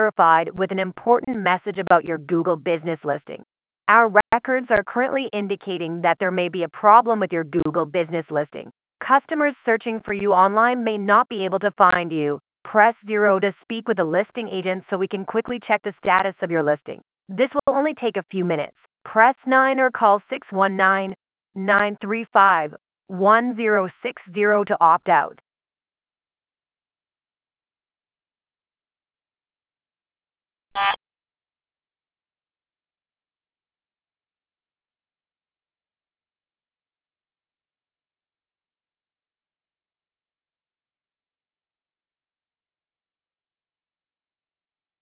verified with an important message about your Google business listing. Our records are currently indicating that there may be a problem with your Google business listing. Customers searching for you online may not be able to find you. Press 0 to speak with a listing agent so we can quickly check the status of your listing. This will only take a few minutes. Press 9 or call 619-935-1060 to opt out.